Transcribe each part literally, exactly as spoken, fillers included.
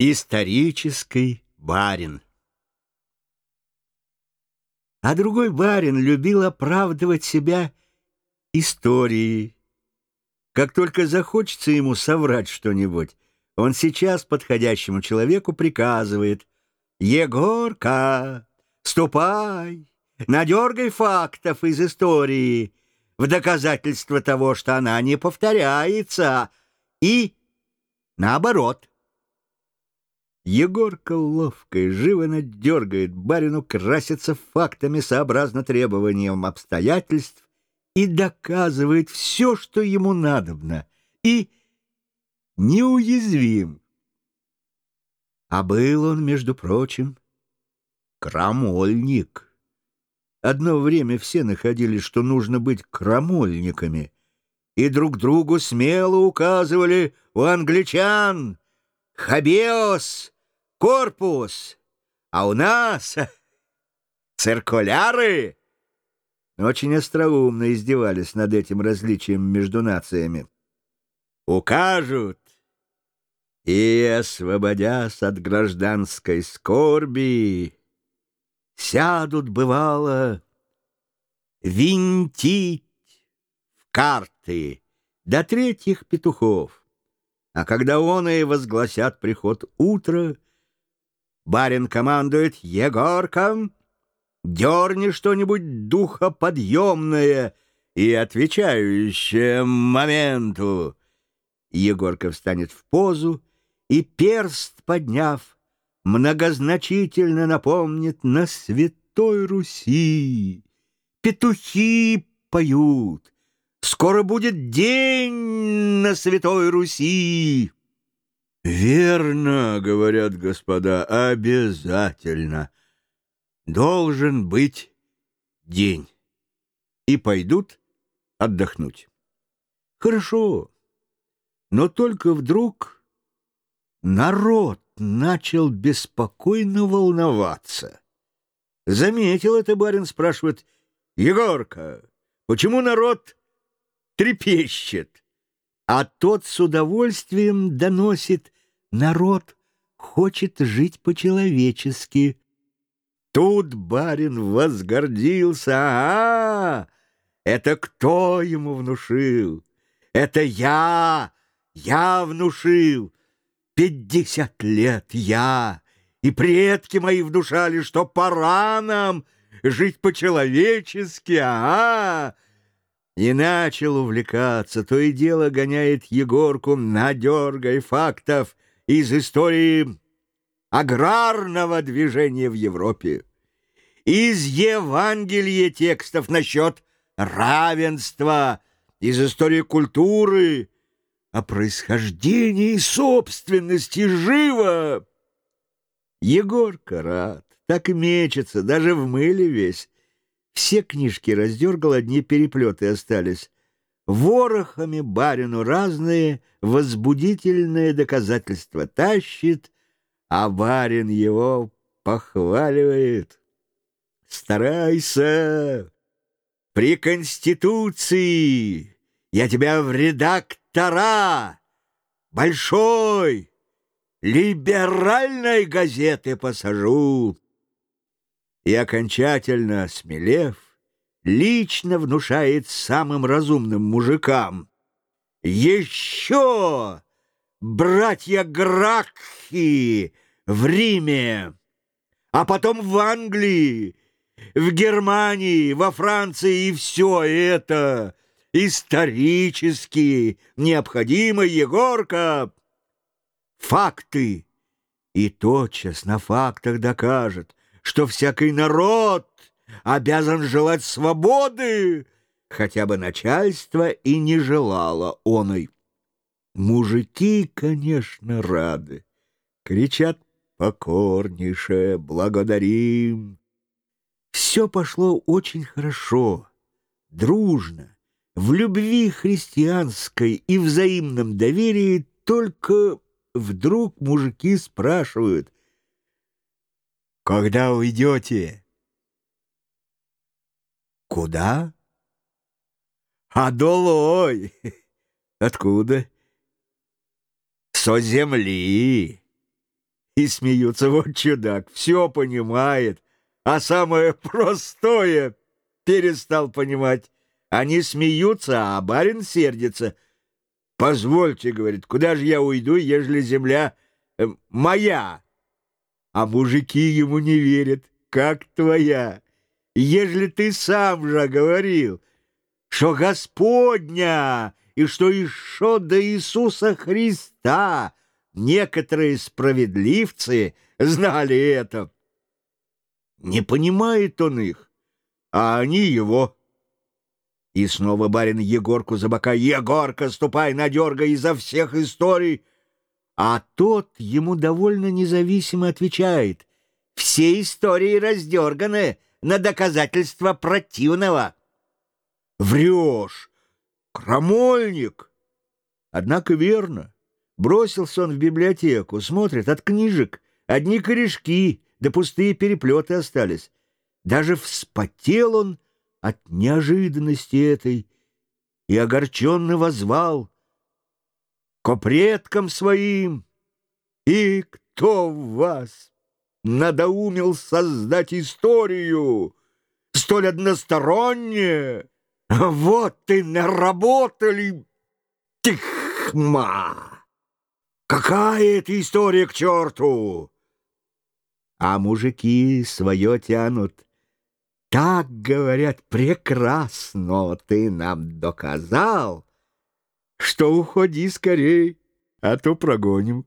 Исторический барин. А другой барин любил оправдывать себя историей. Как только захочется ему соврать что-нибудь, он сейчас подходящему человеку приказывает: «Егорка, ступай, надергай фактов из истории в доказательство того, что она не повторяется, и наоборот». Егорка ловко и живо надергает барину краситься фактами сообразно требованиям обстоятельств и доказывает все, что ему надобно, и неуязвим. А был он, между прочим, крамольник. Одно время все находили, что нужно быть крамольниками, и друг другу смело указывали: у англичан хабеос корпус, а у нас циркуляры. Очень остроумно издевались над этим различием между нациями. Укажут, и, освободясь от гражданской скорби, сядут, бывало, винтить в карты до третьих петухов. А когда он и возгласят приход утра, барин командует: «Егорка, дерни что-нибудь духоподъемное и отвечающее моменту». Егорка встанет в позу и, перст подняв, многозначительно напомнит: на Святой Руси петухи поют, скоро будет день на Святой Руси. Верно, говорят господа, обязательно должен быть день. И пойдут отдохнуть. Хорошо, но только вдруг народ начал беспокойно волноваться. Заметил это барин, спрашивает: «Егорка, почему народ трепещет?» А тот с удовольствием доносит: народ хочет жить по-человечески. Тут барин возгордился. А, это кто ему внушил? Это я, я внушил. Пятьдесят лет я и предки мои внушали, что пора нам жить по-человечески. Ага. И начал увлекаться, то и дело гоняет Егорку надергай фактов из истории аграрного движения в Европе, из Евангелия текстов насчет равенства, из истории культуры, о происхождении собственности живо. Егорка рад, так и мечется, даже в мыле весь. Все книжки раздергал, одни переплеты остались. Ворохами барину разные возбудительные доказательства тащит, а барин его похваливает. Старайся, при Конституции я тебя в редактора большой либеральной газеты посажу. И, окончательно осмелев, лично внушает самым разумным мужикам: еще братья Гракхи в Риме, а потом в Англии, в Германии, во Франции, и все это исторически необходимо, Егорка. Факты. И тотчас на фактах докажет, что всякий народ обязан желать свободы, хотя бы начальство и не желало оной. Мужики, конечно, рады, кричат покорнейше, благодарим. Все пошло очень хорошо, дружно, в любви христианской и взаимном доверии. Только вдруг мужики спрашивают: «Когда уйдете?» «Куда?» «А долой!» «Откуда?» «Со земли!» И смеются. Вот чудак, все понимает, а самое простое перестал понимать. Они смеются, а барин сердится. «Позвольте, — говорит, — куда же я уйду, ежели земля э, моя?» А мужики ему не верят. «Как твоя? Ежели ты сам же говорил, что Господня, и что еще до Иисуса Христа некоторые справедливцы знали это». Не понимает он их, а они его. И снова барин Егорку за бока: «Егорка, ступай, надергай изо всех историй». А тот ему довольно независимо отвечает: «Все истории раздерганы на доказательство противного». «Врешь, крамольник!» Однако верно. Бросился он в библиотеку, смотрит, от книжек одни корешки, да пустые переплеты остались. Даже вспотел он от неожиданности этой и огорченно воззвал ко предкам своим: «И кто в вас надоумил создать историю столь односторонне? Вот и наработали! Тихма! Какая это история к черту!» А мужики свое тянут. «Так, говорят, прекрасно ты нам доказал, что уходи скорей, а то прогоним».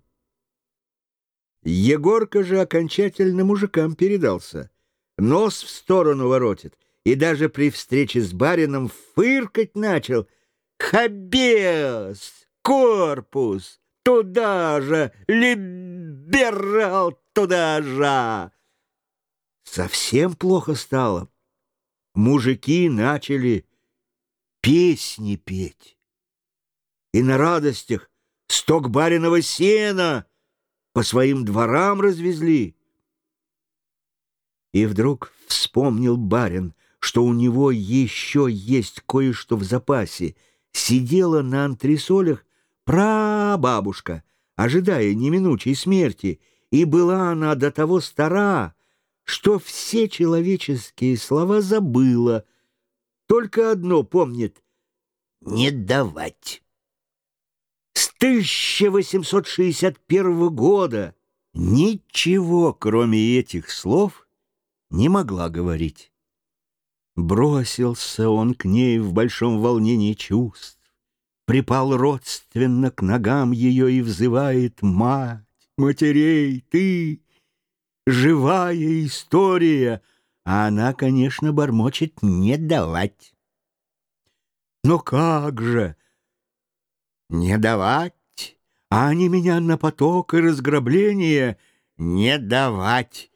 Егорка же окончательно мужикам передался, нос в сторону воротит, и даже при встрече с барином фыркать начал: «Хабес! Корпус! Туда же! Либерал! Туда же!» Совсем плохо стало. Мужики начали песни петь и на радостях сток бариного сена по своим дворам развезли. И вдруг вспомнил барин, что у него еще есть кое-что в запасе. Сидела на антресолях прабабушка, ожидая неминучей смерти, и была она до того стара, что все человеческие слова забыла, только одно помнит — «не давать». С тысяча восемьсот шестьдесят первого года ничего, кроме этих слов, не могла говорить. Бросился он к ней в большом волнении чувств, припал родственно к ногам ее и взывает: «Мать матерей, ты живая история!» А она, конечно, бормочет: «не давать». «Но как же не давать? А они меня на поток и разграбление не давать.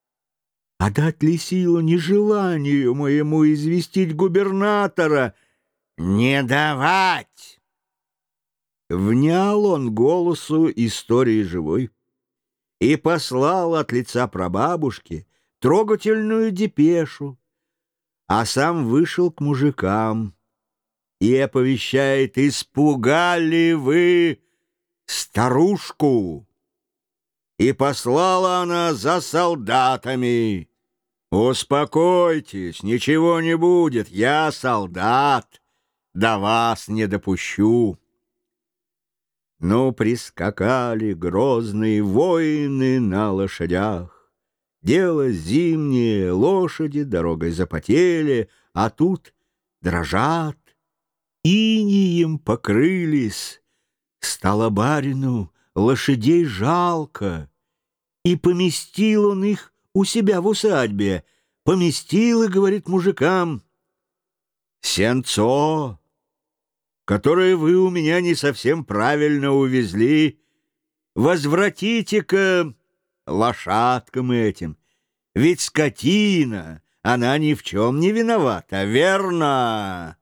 А дать ли силу нежеланию моему известить губернатора? Не давать!» Внял он голосу истории живой и послал от лица прабабушки трогательную депешу, а сам вышел к мужикам и оповещает: «Испугали вы старушку?» И послала она за солдатами. «Успокойтесь, ничего не будет, я солдат, до вас не допущу». Ну, прискакали грозные воины на лошадях. Дело зимнее, лошади дорогой запотели, а тут дрожат, инеем покрылись. Стало барину лошадей жалко, и поместил он их у себя в усадьбе. Поместил и говорит мужикам: «Сенцо, которое вы у меня не совсем правильно увезли, возвратите-ка лошадкам этим, ведь скотина, она ни в чем не виновата, верно?»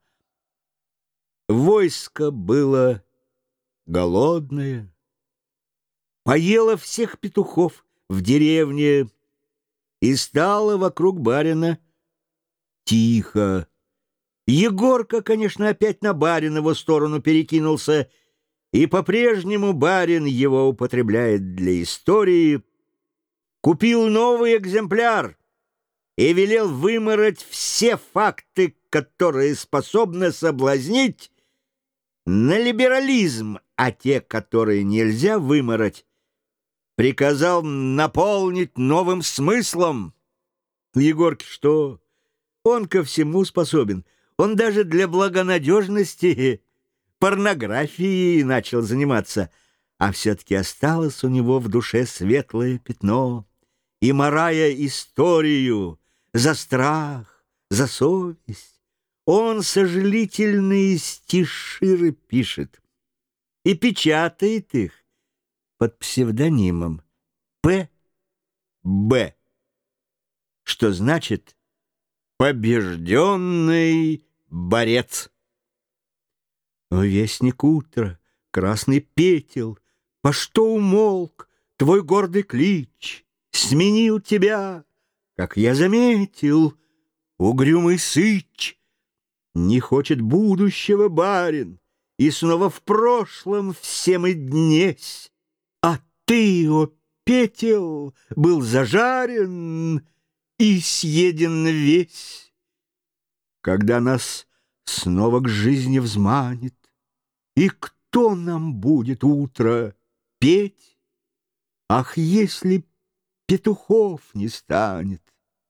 Войско было голодное, поело всех петухов в деревне, и стало вокруг барина тихо. Егорка, конечно, опять на баринову сторону перекинулся, и по-прежнему барин его употребляет для истории купил новый экземпляр и велел вымороть все факты, которые способны соблазнить, на либерализм, а те, которые нельзя вымороть, приказал наполнить новым смыслом. Егорке что? Он ко всему способен. Он даже для благонадежности порнографией начал заниматься, а все-таки осталось у него в душе светлое пятно. И, марая историю за страх, за совесть, он сожалительные стиширы пишет и печатает их под псевдонимом П Б, что значит «побежденный борец». Вестник утра, красный петел, по что умолк твой гордый клич? Сменил тебя, как я заметил, угрюмый сыч. Не хочет будущего барин, и снова в прошлом все мы днесь. А ты, о петел, был зажарен и съеден весь. Когда нас снова к жизни взманит, и кто нам будет утро петь? Ах, если петухов не станет,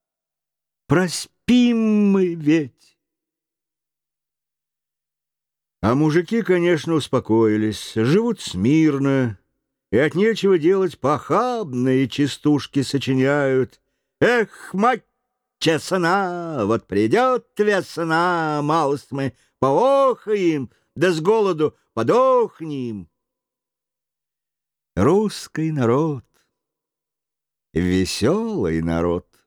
проспим мы ведь. А мужики, конечно, успокоились, живут смирно, и от нечего делать похабные частушки сочиняют. Эх, мать чесана, вот придет весна, малость мы поохаем, да с голоду подохнем. Русский народ, веселый народ.